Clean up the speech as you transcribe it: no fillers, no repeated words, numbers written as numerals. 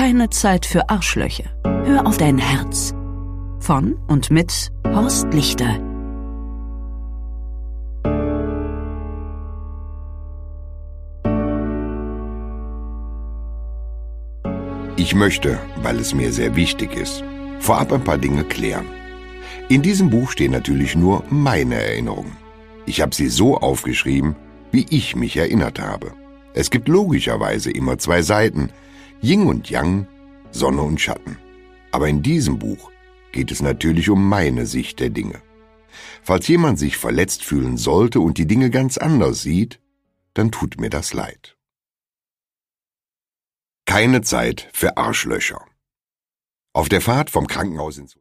Keine Zeit für Arschlöcher. Hör auf dein Herz. Von und mit Horst Lichter. Ich möchte, weil es mir sehr wichtig ist, vorab ein paar Dinge klären. In diesem Buch stehen natürlich nur meine Erinnerungen. Ich habe sie so aufgeschrieben, wie ich mich erinnert habe. Es gibt logischerweise immer zwei Seiten, Yin und Yang, Sonne und Schatten. Aber in diesem Buch geht es natürlich um meine Sicht der Dinge. Falls jemand sich verletzt fühlen sollte und die Dinge ganz anders sieht, dann tut mir das leid. Keine Zeit für Arschlöcher. Auf der Fahrt vom Krankenhaus ins